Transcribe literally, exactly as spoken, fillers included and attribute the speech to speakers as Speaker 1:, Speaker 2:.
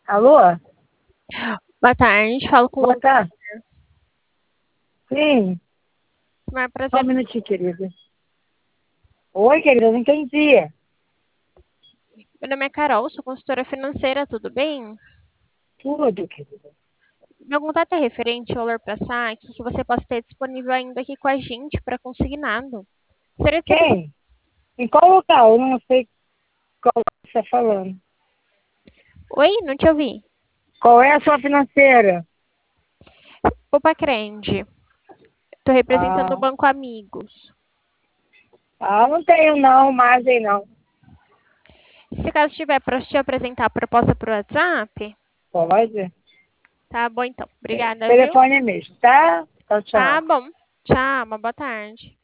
Speaker 1: Alô?
Speaker 2: Boa tarde, falo com
Speaker 1: Boa
Speaker 2: o
Speaker 1: tarde. Sim,
Speaker 2: maior
Speaker 1: só
Speaker 2: prazer.
Speaker 1: um minutinho, querida. Oi, querida, não entendi.
Speaker 2: Meu nome é Carol, sou consultora financeira, tudo bem?
Speaker 1: Tudo, querida.
Speaker 2: Meu contato é referente ao valor para saque que você possa ter disponível ainda aqui com a gente para consignado. Gostaria de saber.
Speaker 1: Quem? Em qual local? Eu não sei qual você está falando.
Speaker 2: Oi, não te ouvi.
Speaker 1: Qual é a sua financeira?
Speaker 2: Opa, Crende. Estou representando o
Speaker 1: Ah,
Speaker 2: Banco Amigos.
Speaker 1: ah, não tenho não, margem não.
Speaker 2: Se caso tiver para te apresentar a proposta por WhatsApp,
Speaker 1: Pode?
Speaker 2: tá bom então.
Speaker 1: É,
Speaker 2: Obrigada, viu?
Speaker 1: telefone mesmo, tá? Tchau,
Speaker 2: Tá
Speaker 1: tchau.
Speaker 2: bom. Tchau, uma boa tarde.